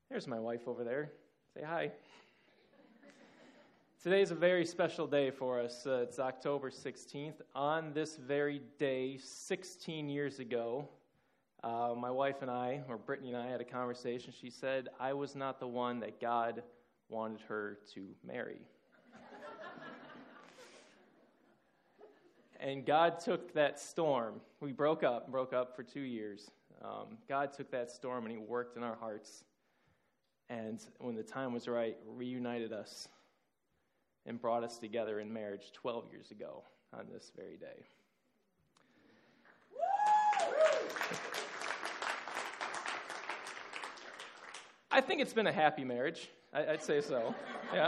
There's my wife over there. Say hi. Today's a very special day for us. It's October 16th. On this very day, 16 years ago, my wife and I, or Brittany and I, had a conversation. She said, I was not the one that God wanted her to marry. And God took that storm. We broke up for 2 years. God took that storm and He worked in our hearts. And when the time was right, reunited us and brought us together in marriage 12 years ago on this very day. I think it's been a happy marriage. I'd say so. Yeah.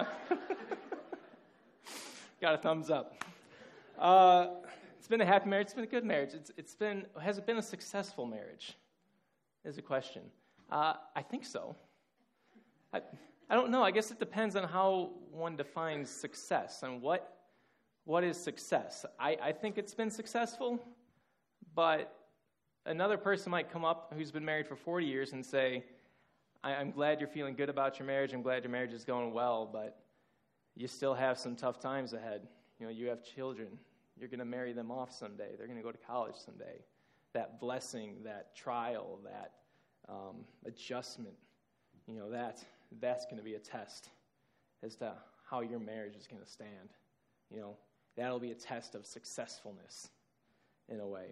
Got a thumbs up. It's been a happy marriage. It's been a good marriage. Has it been a successful marriage? Is a question. I think so. I don't know. I guess it depends on how one defines success and what is success. I think it's been successful, but another person might come up who's been married for 40 years and say, I'm glad you're feeling good about your marriage. I'm glad your marriage is going well, but you still have some tough times ahead. You have children. You're going to marry them off someday. They're going to go to college someday. That blessing, that trial, that adjustment, that's going to be a test as to how your marriage is going to stand. That'll be a test of successfulness in a way.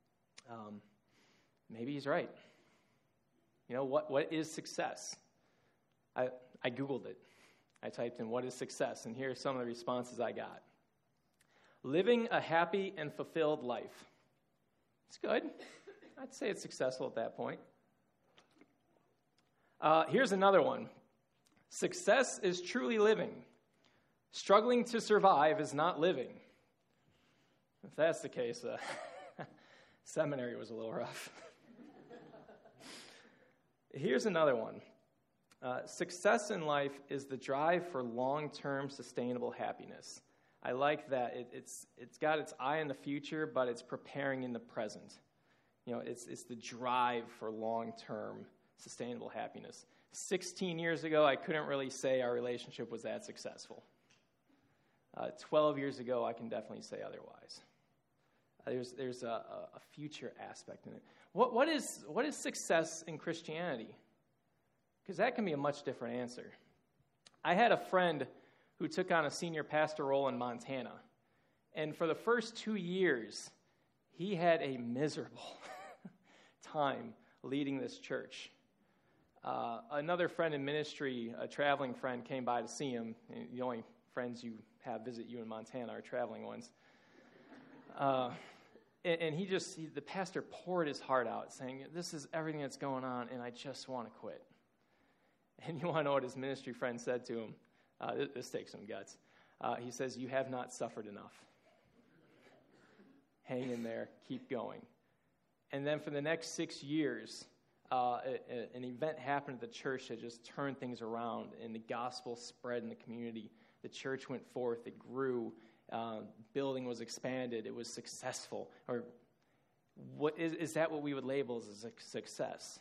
Maybe he's right. What is success? I Googled it. I typed in, what is success? And here are some of the responses I got. Living a happy and fulfilled life. It's good. I'd say it's successful at that point. Here's another one. Success is truly living. Struggling to survive is not living. If that's the case, seminary was a little rough. Here's another one. Success in life is the drive for long-term sustainable happiness. I like that. It's got its eye in the future, but it's preparing in the present. It's the drive for long-term sustainable happiness. 16 years ago, I couldn't really say our relationship was that successful. 12 years ago, I can definitely say otherwise. There's a future aspect in it. What is success in Christianity? Because that can be a much different answer. I had a friend who took on a senior pastor role in Montana, and for the first 2 years, he had a miserable time leading this church. Another friend in ministry, a traveling friend, came by to see him. The only friends you have visit you in Montana are traveling ones. And the pastor poured his heart out, saying, this is everything that's going on, and I just want to quit. And you want to know what his ministry friend said to him? This takes some guts. He says, you have not suffered enough. Hang in there. Keep going. And then for the next 6 years, an event happened at the church that just turned things around, and the gospel spread in the community. The church went forth. It grew. Building was expanded. It was successful. Or is that what we would label as a success?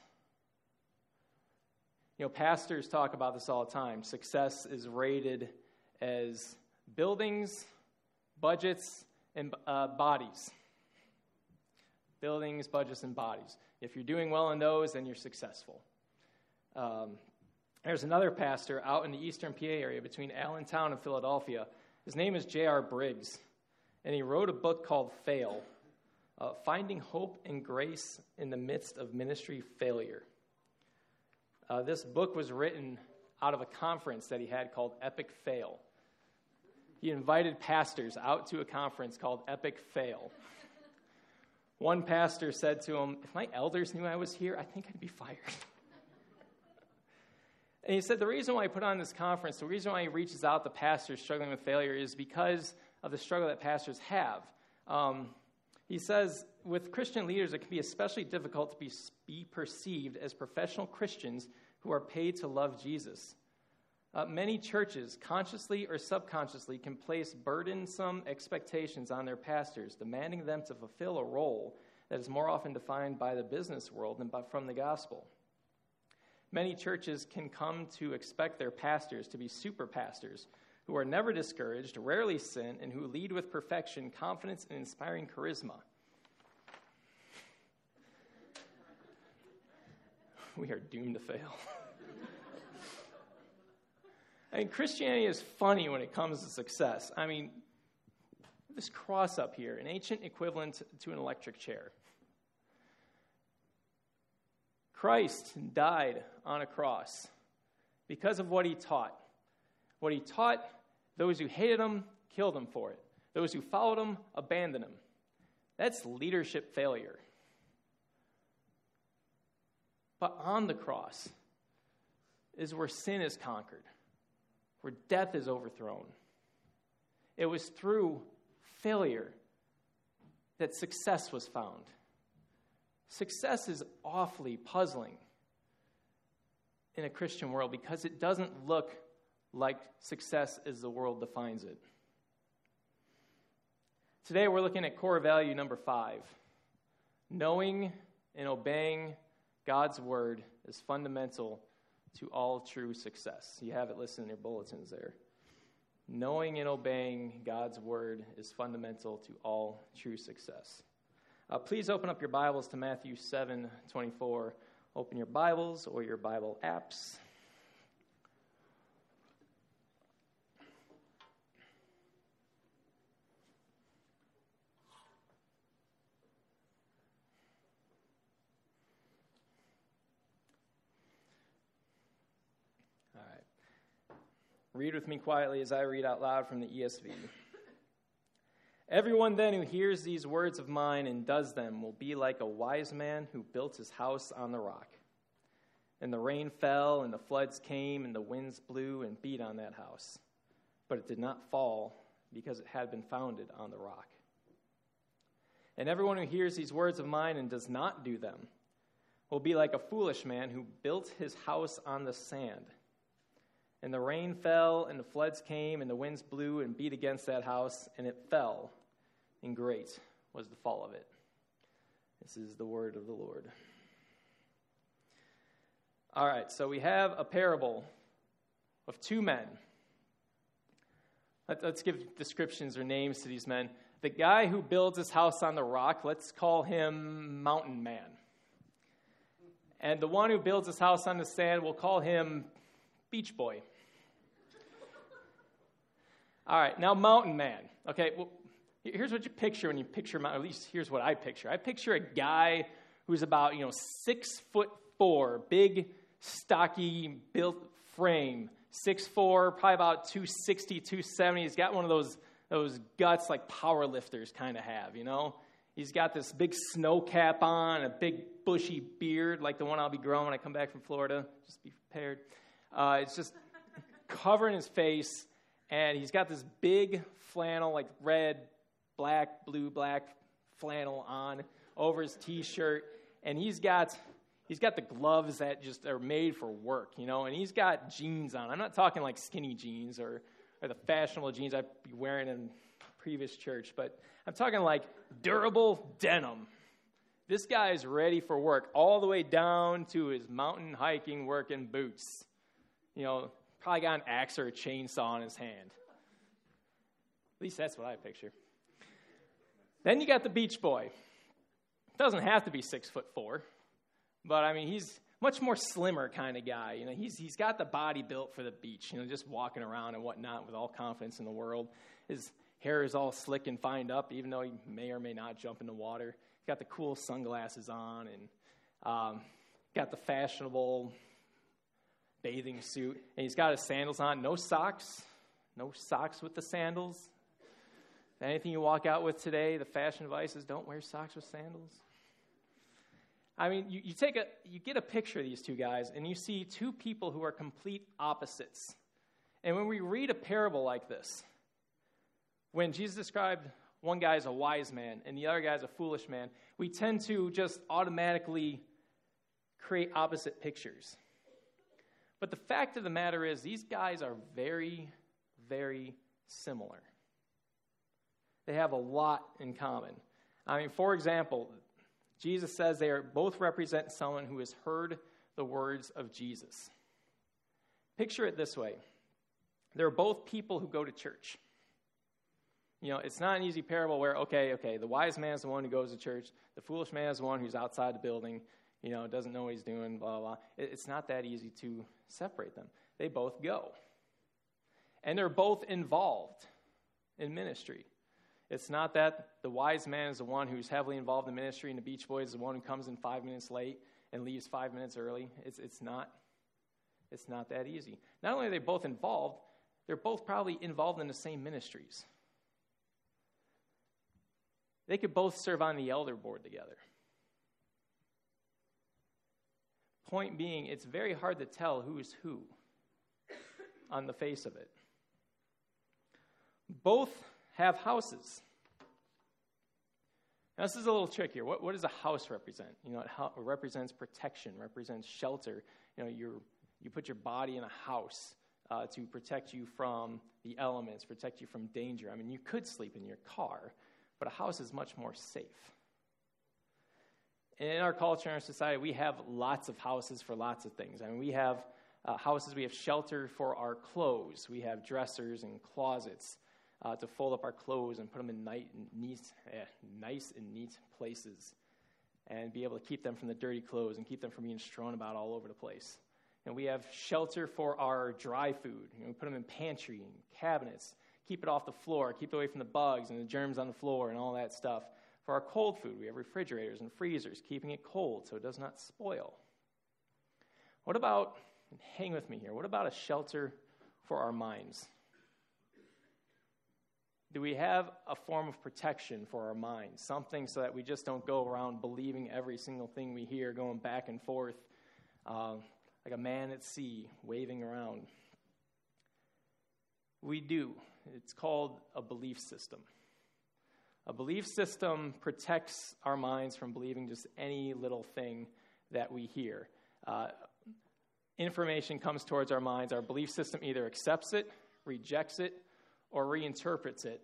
Pastors talk about this all the time. Success is rated as buildings, budgets, and bodies. Buildings, budgets, and bodies. If you're doing well in those, then you're successful. There's another pastor out in the eastern PA area between Allentown and Philadelphia. His name is J.R. Briggs, and he wrote a book called Fail, Finding Hope and Grace in the Midst of Ministry Failure. This book was written out of a conference that he had called Epic Fail. He invited pastors out to a conference called Epic Fail. One pastor said to him, if my elders knew I was here, I think I'd be fired. And he said the reason why he put on this conference, the reason why he reaches out to pastors struggling with failure is because of the struggle that pastors have. He says, with Christian leaders, it can be especially difficult to be perceived as professional Christians who are paid to love Jesus. Many churches, consciously or subconsciously, can place burdensome expectations on their pastors, demanding them to fulfill a role that is more often defined by the business world than from the gospel. Many churches can come to expect their pastors to be super pastors who are never discouraged, rarely sin, and who lead with perfection, confidence, and inspiring charisma. We are doomed to fail. I mean, Christianity is funny when it comes to success. I mean, this cross up here, an ancient equivalent to an electric chair. Christ died on a cross because of what he taught. What he taught, those who hated him killed him for it. Those who followed him abandoned him. That's leadership failure. But on the cross is where sin is conquered, where death is overthrown. It was through failure that success was found. Success is awfully puzzling in a Christian world because it doesn't look like success as the world defines it. Today we're looking at core value number 5. Knowing and obeying God's word is fundamental to all true success. You have it listed in your bulletins there. Knowing and obeying God's word is fundamental to all true success. Please open up your Bibles to Matthew 7:24. Open your Bibles or your Bible apps. All right. Read with me quietly as I read out loud from the ESV. Everyone then who hears these words of mine and does them will be like a wise man who built his house on the rock. And the rain fell, and the floods came, and the winds blew and beat on that house. But it did not fall, because it had been founded on the rock. And everyone who hears these words of mine and does not do them will be like a foolish man who built his house on the sand. And the rain fell, and the floods came, and the winds blew and beat against that house, and it fell, and great was the fall of it. This is the word of the Lord. All right, so we have a parable of 2 men. Let's give descriptions or names to these men. The guy who builds his house on the rock, let's call him Mountain Man. And the one who builds his house on the sand, we'll call him Beach Boy. All right, now Mountain Man. Okay, well, here's what you picture when you picture mountain. At least here's what I picture. I picture a guy who's about 6'4", big, stocky, built frame, 6'4", probably about 260, 270. He's got one of those guts like power lifters kind of have. He's got this big snow cap on, a big bushy beard like the one I'll be growing when I come back from Florida. Just be prepared. It's just covering his face, and he's got this big flannel, like red, black, blue, black flannel on over his T-shirt, and he's got the gloves that just are made for work, and he's got jeans on. I'm not talking like skinny jeans or the fashionable jeans I'd be wearing in previous church, but I'm talking like durable denim. This guy is ready for work all the way down to his mountain hiking working boots. Probably got an axe or a chainsaw in his hand. At least that's what I picture. Then you got the beach boy. Doesn't have to be 6'4", but he's much more slimmer kind of guy. He's got the body built for the beach. Just walking around and whatnot with all confidence in the world. His hair is all slick and fined up, even though he may or may not jump in the water. He's got the cool sunglasses on and got the fashionable bathing suit, and he's got his sandals on. No socks with the sandals. Anything you walk out with today, the fashion advice is don't wear socks with sandals. You get a picture of these 2 guys, and you see 2 people who are complete opposites. And when we read a parable like this, when Jesus described one guy as a wise man and the other guy as a foolish man, we tend to just automatically create opposite pictures. But the fact of the matter is, these guys are very, very similar. They have a lot in common. For example, Jesus says they both represent someone who has heard the words of Jesus. Picture it this way. They're both people who go to church. It's not an easy parable where, okay, the wise man is the one who goes to church. The foolish man is the one who's outside the building, doesn't know what he's doing, blah, blah, blah. It's not that easy to separate them. They both go. And they're both involved in ministry. It's not that the wise man is the one who's heavily involved in ministry and the Beach Boys is the one who comes in 5 minutes late and leaves 5 minutes early. It's not that easy. Not only are they both involved, they're both probably involved in the same ministries. They could both serve on the elder board together. Point being, it's very hard to tell who's who on the face of it. Both have houses. Now, this is a little trickier. What does a house represent? It represents protection, represents shelter. You put your body in a house to protect you from the elements, protect you from danger. I mean, you could sleep in your car, but a house is much more safe. In our culture, in our society, we have lots of houses for lots of things. I mean, we have houses, we have shelter for our clothes. We have dressers and closets to fold up our clothes and put them in nice and neat places and be able to keep them from the dirty clothes and keep them from being strewn about all over the place. And we have shelter for our dry food. We put them in pantry and cabinets, keep it off the floor, keep it away from the bugs and the germs on the floor and all that stuff. For our cold food, we have refrigerators and freezers, keeping it cold so it does not spoil. What about, and hang with me here, what about a shelter for our minds? Do we have a form of protection for our minds? Something so that we just don't go around believing every single thing we hear, going back and forth, like a man at sea, waving around. We do. It's called a belief system. A belief system protects our minds from believing just any little thing that we hear. Information comes towards our minds. Our belief system either accepts it, rejects it, or reinterprets it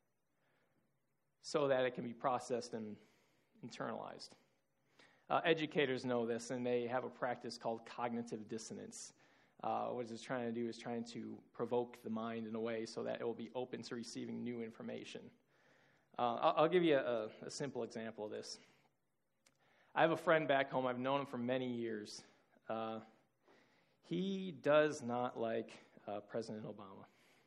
so that it can be processed and internalized. Educators know this, and they have a practice called cognitive dissonance. What it's trying to do is trying to provoke the mind in a way so that it will be open to receiving new information. I'll give you a simple example of this. I have a friend back home. I've known him for many years. He does not like President Obama.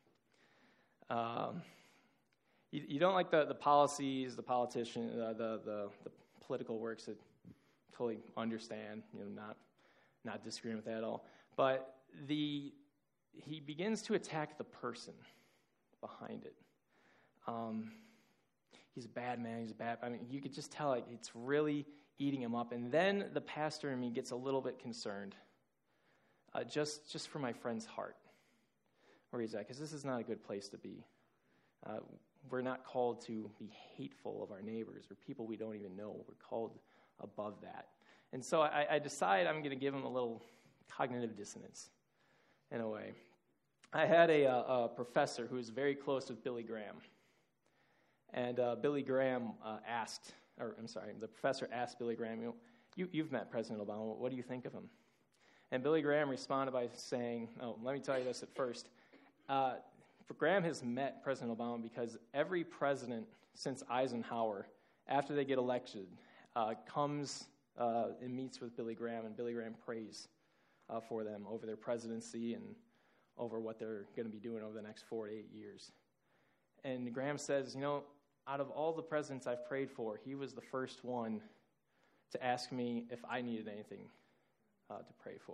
You don't like the policies, the politician, the political works that totally understand, not disagreeing with that at all. But he begins to attack the person behind it. He's a bad man, you could just tell like it's really eating him up. And then the pastor in me gets a little bit concerned, just for my friend's heart, where he's at, because this is not a good place to be. We're not called to be hateful of our neighbors or people we don't even know. We're called above that. And so I decide I'm going to give him a little cognitive dissonance in a way. I had a professor who was very close with Billy Graham. And Billy Graham the professor asked Billy Graham, you've met President Obama, what do you think of him? And Billy Graham responded by saying, let me tell you this at first. Graham has met President Obama because every president since Eisenhower, after they get elected, comes and meets with Billy Graham, and Billy Graham prays for them over their presidency and over what they're going to be doing over the next 4 to 8 years. And Graham says, out of all the presidents I've prayed for, he was the first one to ask me if I needed anything to pray for.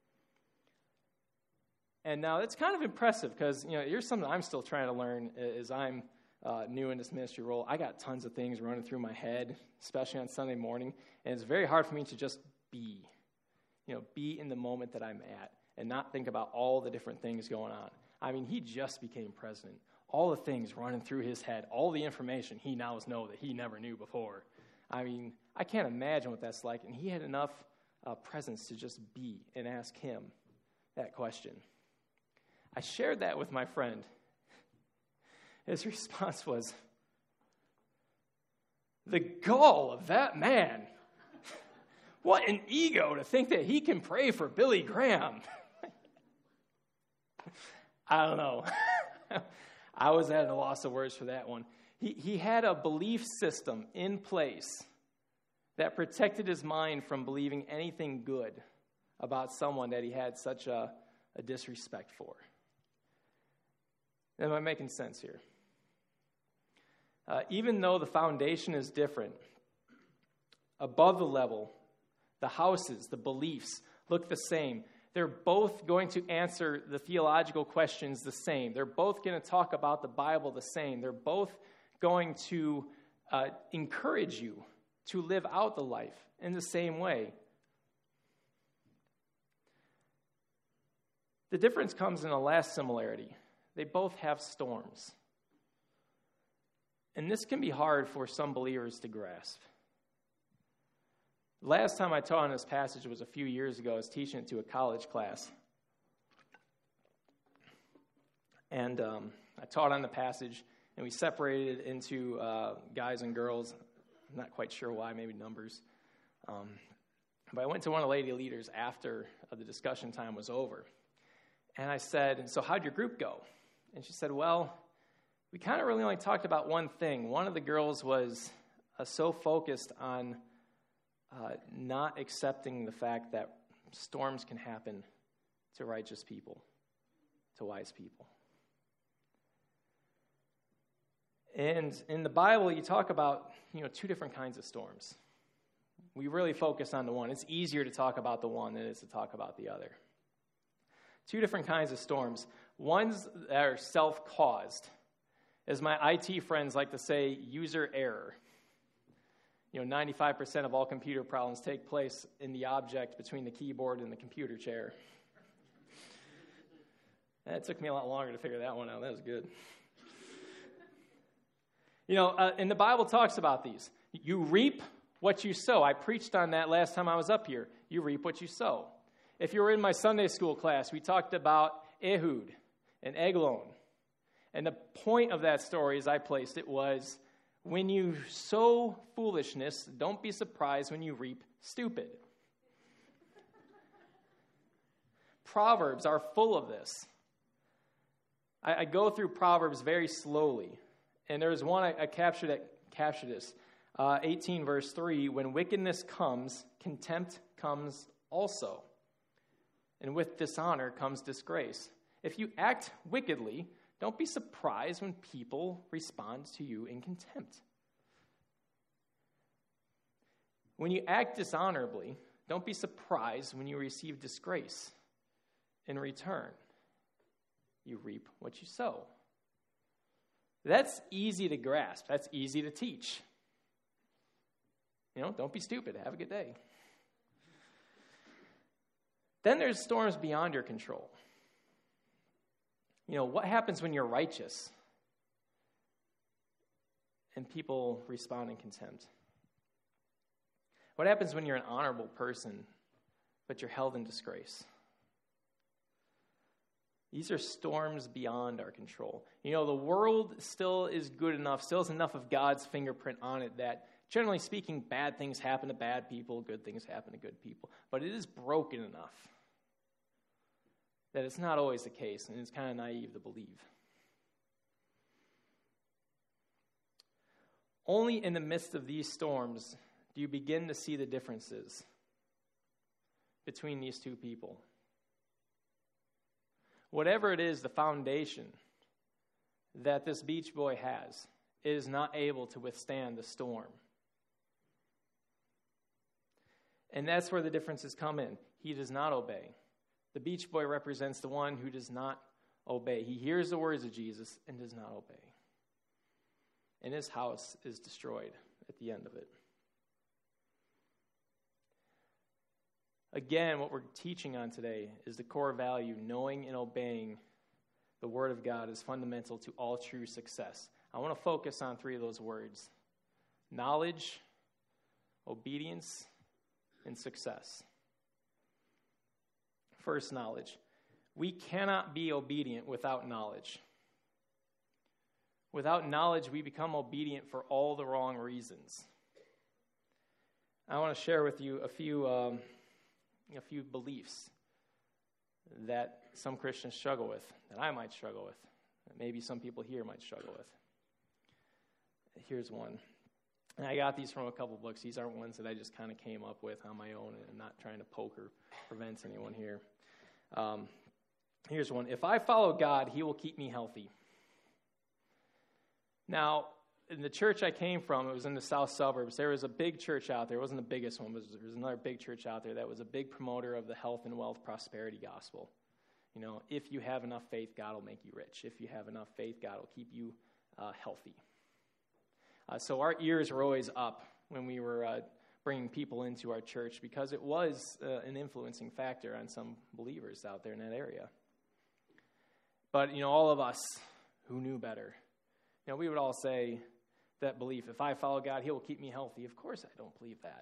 And now it's kind of impressive because, here's something I'm still trying to learn as I'm new in this ministry role. I got tons of things running through my head, especially on Sunday morning, and it's very hard for me to just be in the moment that I'm at and not think about all the different things going on. I mean, he just became president. All the things running through his head, all the information he now knows that he never knew before. I mean, I can't imagine what that's like, and he had enough presence to just be and ask him that question. I shared that with my friend. His response was, the gall of that man. What an ego to think that he can pray for Billy Graham. I don't know. I was at a loss of words for that one. He had a belief system in place that protected his mind from believing anything good about someone that he had such a disrespect for. Am I making sense here? Even though the foundation is different, above the level, the houses, the beliefs look the same. They're both going to answer the theological questions the same. They're both going to talk about the Bible the same. They're both going to encourage you to live out the life in the same way. The difference comes in the last similarity. They both have storms. And this can be hard for some believers to grasp. The last time I taught on this passage was a few years ago. I was teaching it to a college class. And I taught on the passage, and we separated it into guys and girls. I'm not quite sure why, maybe numbers. But I went to one of the lady leaders after the discussion time was over. And I said, so how'd your group go? And she said, well, we kind of really only talked about one thing. One of the girls was so focused on not accepting the fact that storms can happen to righteous people, to wise people. And in the Bible, you talk about, two different kinds of storms. We really focus on the one. It's easier to talk about the one than it is to talk about the other. Two different kinds of storms. Ones that are self-caused. As my IT friends like to say, user error. 95% of all computer problems take place in the object between the keyboard and the computer chair. It took me a lot longer to figure that one out. That was good. And the Bible talks about these. You reap what you sow. I preached on that last time I was up here. You reap what you sow. If you were in my Sunday school class, we talked about Ehud and Eglon. And the point of that story, as I placed it, was when you sow foolishness, don't be surprised when you reap stupid. Proverbs are full of this. I go through Proverbs very slowly. And there was one I captured this. 18 verse 3, when wickedness comes, contempt comes also. And with dishonor comes disgrace. If you act wickedly, don't be surprised when people respond to you in contempt. When you act dishonorably, don't be surprised when you receive disgrace in return. You reap what you sow. That's easy to grasp. That's easy to teach. Don't be stupid. Have a good day. Then there's storms beyond your control. What happens when you're righteous and people respond in contempt? What happens when you're an honorable person, but you're held in disgrace? These are storms beyond our control. The world still is good enough, still has enough of God's fingerprint on it that, generally speaking, bad things happen to bad people, good things happen to good people. But it is broken enough that it's not always the case, and it's kind of naive to believe. Only in the midst of these storms do you begin to see the differences between these two people. Whatever it is, the foundation that this beach boy has is not able to withstand the storm. And that's where the differences come in. He does not obey. The beach boy represents the one who does not obey. He hears the words of Jesus and does not obey. And his house is destroyed at the end of it. Again, what we're teaching on today is the core value. Knowing and obeying the Word of God is fundamental to all true success. I want to focus on three of those words: knowledge, obedience, and success. First, knowledge. We cannot be obedient without knowledge. Without knowledge, we become obedient for all the wrong reasons. I want to share with you a few beliefs that some Christians struggle with, that I might struggle with, that maybe some people here might struggle with. Here's one. And I got these from a couple books. These aren't ones that I just kind of came up with on my own, and I'm not trying to poke or prevent anyone here. Here's one. If I follow God, he will keep me healthy. Now, in the church I came from, it was in the south suburbs. There was a big church out there. It wasn't the biggest one, but there was another big church out there that was a big promoter of the health and wealth prosperity gospel. You know, if you have enough faith, God will make you rich. If you have enough faith, God will keep you healthy. So our ears were always up when we were bringing people into our church because it was an influencing factor on some believers out there in that area. But, you know, all of us who knew better, you know, we would all say that belief, if I follow God, he will keep me healthy. Of course I don't believe that.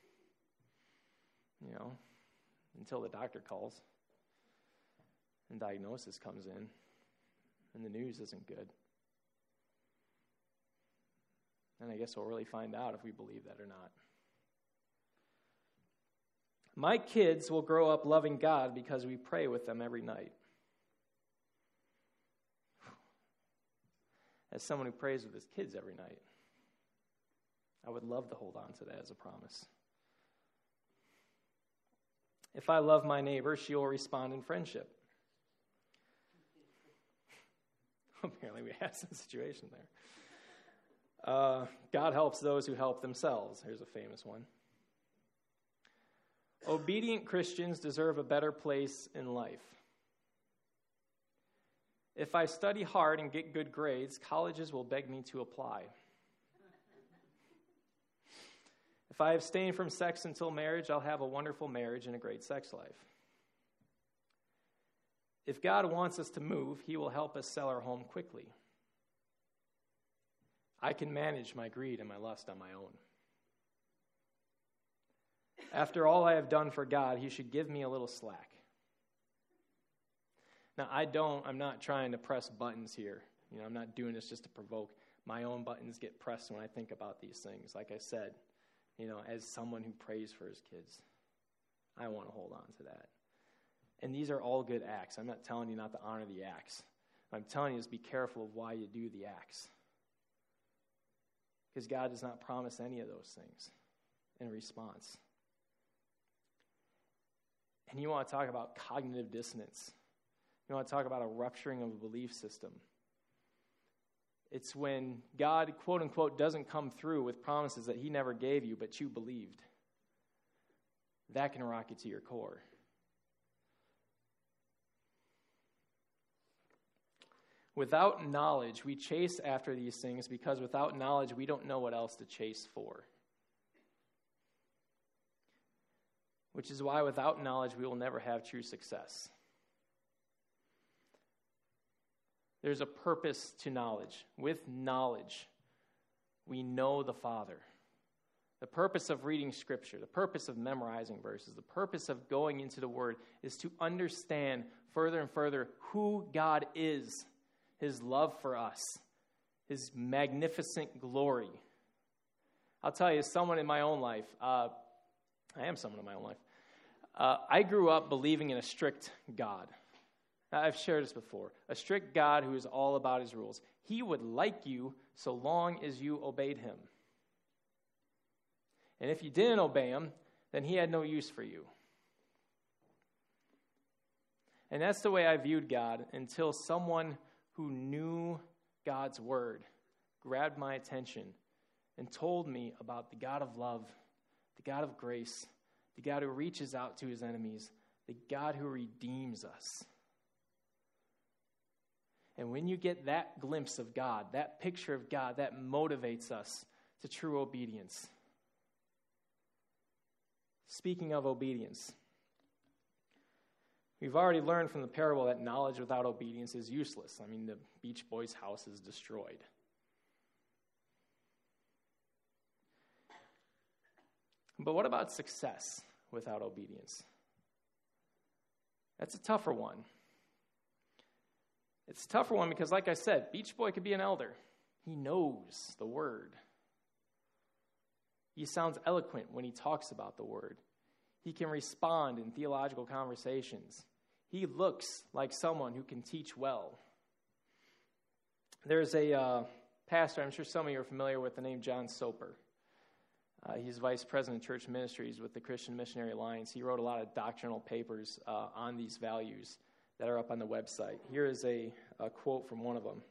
You know, until the doctor calls and diagnosis comes in and the news isn't good. And I guess we'll really find out if we believe that or not. My kids will grow up loving God because we pray with them every night. As someone who prays with his kids every night, I would love to hold on to that as a promise. If I love my neighbor, she will respond in friendship. Apparently we have some situation there. God helps those who help themselves. Here's a famous one. Obedient Christians deserve a better place in life. If I study hard and get good grades, colleges will beg me to apply. If I abstain from sex until marriage, I'll have a wonderful marriage and a great sex life. If God wants us to move, he will help us sell our home quickly. I can manage my greed and my lust on my own. After all I have done for God, he should give me a little slack. Now, I'm not trying to press buttons here. You know, I'm not doing this just to provoke. My own buttons get pressed when I think about these things. Like I said, you know, as someone who prays for his kids, I want to hold on to that. And these are all good acts. I'm not telling you not to honor the acts. I'm telling you to be careful of why you do the acts. Because God does not promise any of those things in response. And you want to talk about cognitive dissonance. You want to talk about a rupturing of a belief system. It's when God, quote unquote, doesn't come through with promises that he never gave you, but you believed. That can rock you to your core. Without knowledge, we chase after these things because without knowledge, we don't know what else to chase for. Which is why without knowledge, we will never have true success. There's a purpose to knowledge. With knowledge, we know the Father. The purpose of reading Scripture, the purpose of memorizing verses, the purpose of going into the Word is to understand further and further who God is, his love for us, his magnificent glory. I'll tell you, someone in my own life, I am someone in my own life. I grew up believing in a strict God. I've shared this before. A strict God who is all about his rules. He would like you so long as you obeyed him. And if you didn't obey him, then he had no use for you. And that's the way I viewed God until someone who knew God's word grabbed my attention and told me about the God of love, the God of grace, the God who reaches out to his enemies, the God who redeems us. And when you get that glimpse of God, that picture of God, that motivates us to true obedience. Speaking of obedience, we've already learned from the parable that knowledge without obedience is useless. I mean, the Beach Boys' house is destroyed. But what about success without obedience? That's a tougher one. It's a tougher one because, like I said, Beach Boy could be an elder. He knows the word. He sounds eloquent when he talks about the word. He can respond in theological conversations. He looks like someone who can teach well. There's a pastor, I'm sure some of you are familiar with, the name John Soper. He's vice president of church ministries with the Christian Missionary Alliance. He wrote a lot of doctrinal papers on these values that are up on the website. Here is a quote from one of them.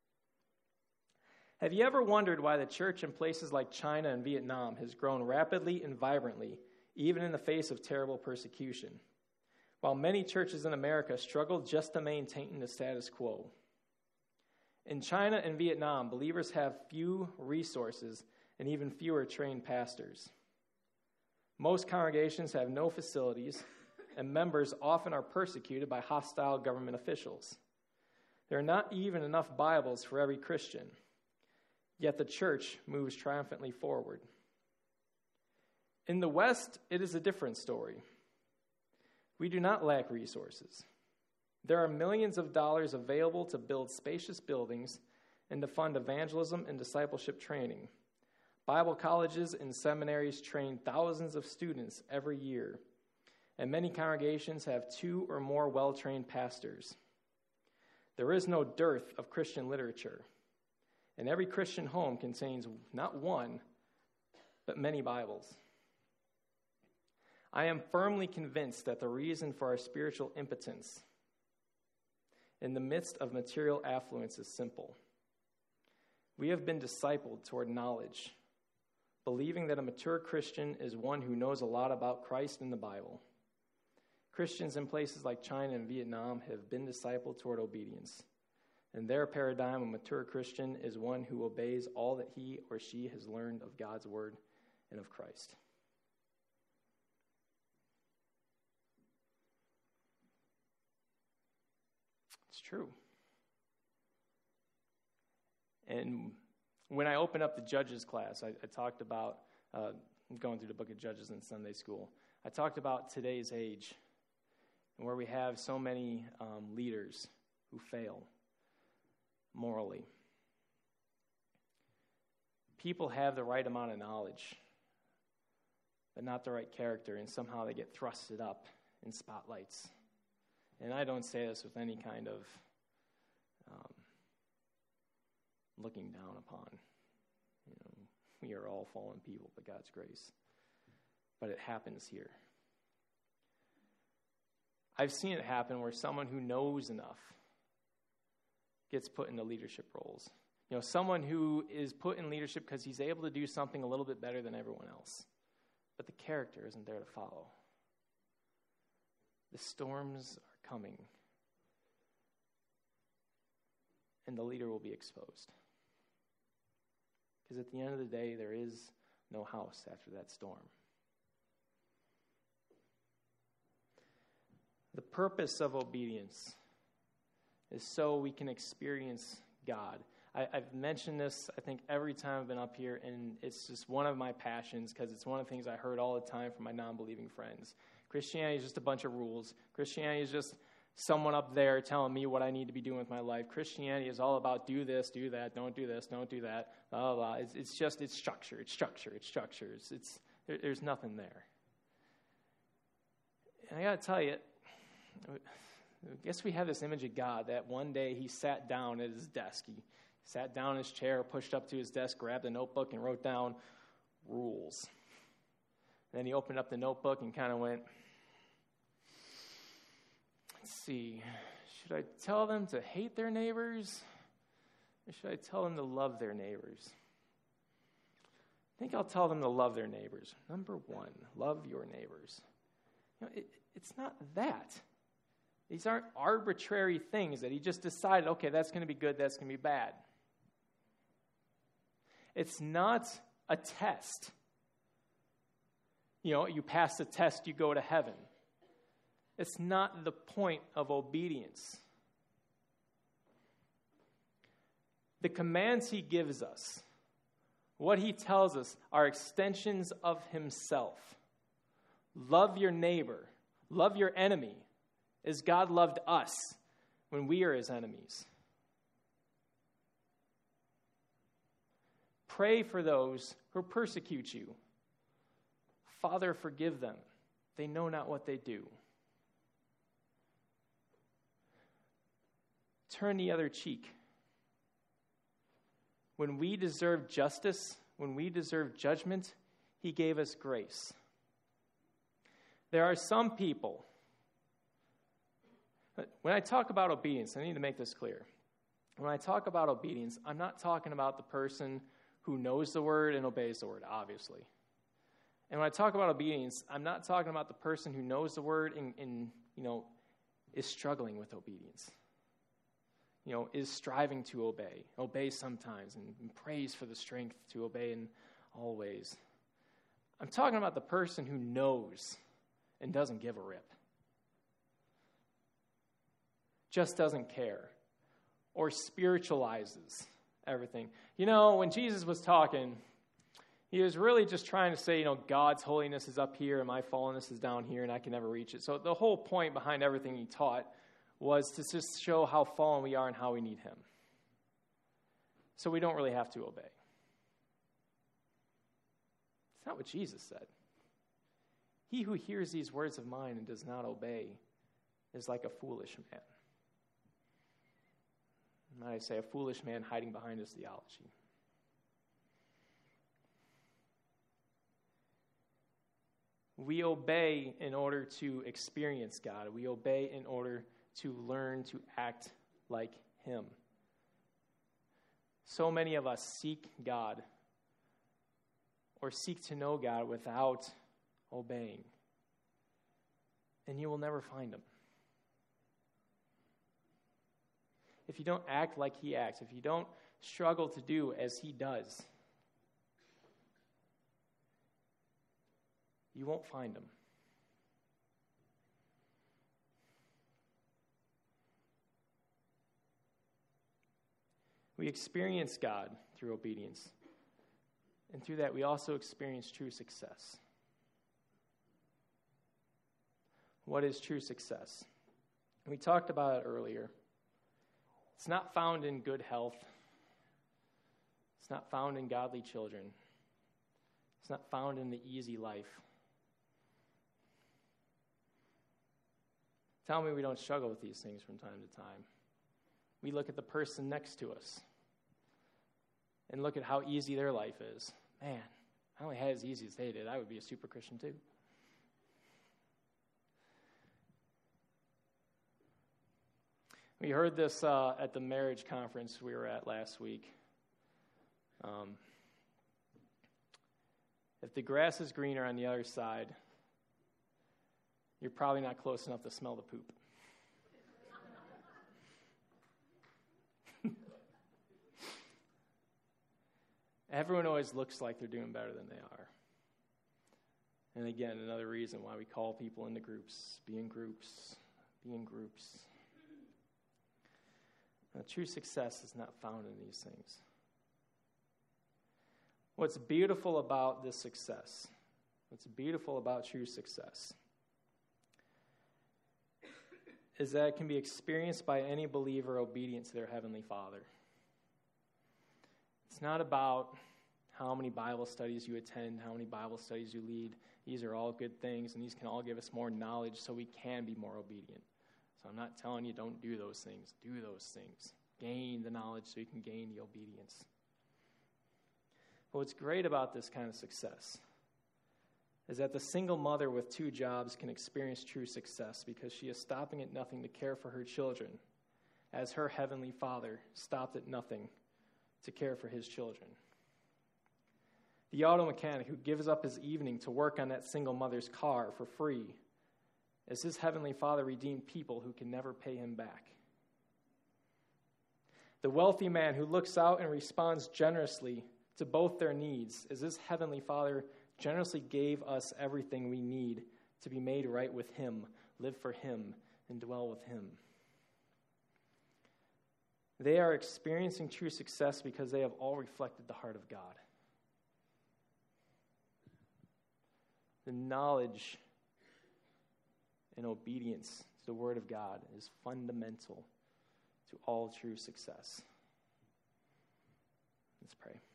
Have you ever wondered why the church in places like China and Vietnam has grown rapidly and vibrantly, even in the face of terrible persecution, while many churches in America struggle just to maintain the status quo? In China and Vietnam, believers have few resources and even fewer trained pastors. Most congregations have no facilities, and members often are persecuted by hostile government officials. There are not even enough Bibles for every Christian, yet the church moves triumphantly forward. In the West, it is a different story. We do not lack resources. There are millions of dollars available to build spacious buildings and to fund evangelism and discipleship training. Bible colleges and seminaries train thousands of students every year, and many congregations have 2 or more well-trained pastors. There is no dearth of Christian literature, and every Christian home contains not one, but many Bibles. I am firmly convinced that the reason for our spiritual impotence in the midst of material affluence is simple. We have been discipled toward knowledge, believing that a mature Christian is one who knows a lot about Christ and the Bible. Christians in places like China and Vietnam have been discipled toward obedience. In their paradigm, a mature Christian is one who obeys all that he or she has learned of God's word and of Christ. It's true. And when I opened up the Judges class, I talked about going through the book of Judges in Sunday school. I talked about today's age and where we have so many leaders who fail morally. People have the right amount of knowledge, but not the right character, and somehow they get thrusted up in spotlights. And I don't say this with any kind of looking down upon. You know, we are all fallen people by God's grace. But it happens here. I've seen it happen where someone who knows enough gets put into leadership roles. You know, someone who is put in leadership because he's able to do something a little bit better than everyone else. But the character isn't there to follow. The storms are coming. And the leader will be exposed. Because at the end of the day, there is no house after that storm. The purpose of obedience is so we can experience God. I've mentioned this, I think, every time I've been up here, and it's just one of my passions because it's one of the things I heard all the time from my non-believing friends. Christianity is just a bunch of rules. Christianity is just someone up there telling me what I need to be doing with my life. Christianity is all about do this, do that, don't do this, don't do that, blah, blah, blah. It's structure. There's nothing there. And I got to tell you, I guess we have this image of God that one day he sat down at his desk. He sat down in his chair, pushed up to his desk, grabbed a notebook, and wrote down rules. And then he opened up the notebook and kind of went, let's see, should I tell them to hate their neighbors? Or should I tell them to love their neighbors? I think I'll tell them to love their neighbors. Number 1, love your neighbors. You know, it's not that. These aren't arbitrary things that he just decided, okay, that's going to be good, that's going to be bad. It's not a test. You know, you pass the test, you go to heaven. It's not the point of obedience. The commands he gives us, what he tells us, are extensions of himself. Love your neighbor. Love your enemy as God loved us when we are his enemies. Pray for those who persecute you. Father, forgive them. They know not what they do. Turn the other cheek. When we deserve justice, when we deserve judgment, he gave us grace. There are some people, when I talk about obedience, I need to make this clear. When I talk about obedience, I'm not talking about the person who knows the word and obeys the word, obviously. And when I talk about obedience, I'm not talking about the person who knows the word and is struggling with obedience. Is striving to obey sometimes, and prays for the strength to obey in all ways. I'm talking about the person who knows and doesn't give a rip. Just doesn't care. Or spiritualizes everything. When Jesus was talking, he was really just trying to say, God's holiness is up here and my fallenness is down here and I can never reach it. So the whole point behind everything he taught was to just show how fallen we are and how we need him. So we don't really have to obey. It's not what Jesus said. He who hears these words of mine and does not obey is like a foolish man. Might I say, a foolish man hiding behind his theology. We obey in order to experience God. We obey in order to learn to act like him. So many of us seek God or seek to know God without obeying. And you will never find him. If you don't act like he acts, if you don't struggle to do as he does, you won't find him. We experience God through obedience. And through that, we also experience true success. What is true success? We talked about it earlier. It's not found in good health. It's not found in godly children. It's not found in the easy life. Tell me we don't struggle with these things from time to time. We look at the person next to us and look at how easy their life is. Man, I only had as easy as they did. I would be a super Christian too. We heard this at the marriage conference we were at last week. If the grass is greener on the other side, you're probably not close enough to smell the poop. Everyone always looks like they're doing better than they are. And again, another reason why we call people into groups. Be in groups. Be in groups. Now, true success is not found in these things. What's beautiful about this success, what's beautiful about true success, is that it can be experienced by any believer obedient to their Heavenly Father. It's not about how many Bible studies you attend, how many Bible studies you lead. These are all good things, and these can all give us more knowledge so we can be more obedient. So I'm not telling you don't do those things. Do those things. Gain the knowledge so you can gain the obedience. But what's great about this kind of success is that the single mother with 2 jobs can experience true success because she is stopping at nothing to care for her children, as her Heavenly Father stopped at nothing to care for his children. The auto mechanic who gives up his evening to work on that single mother's car for free, as his Heavenly Father redeemed people who can never pay him back. The wealthy man who looks out and responds generously to both their needs, as his Heavenly Father generously gave us everything we need to be made right with him, live for him, and dwell with him. They are experiencing true success because they have all reflected the heart of God. The knowledge and obedience to the Word of God is fundamental to all true success. Let's pray.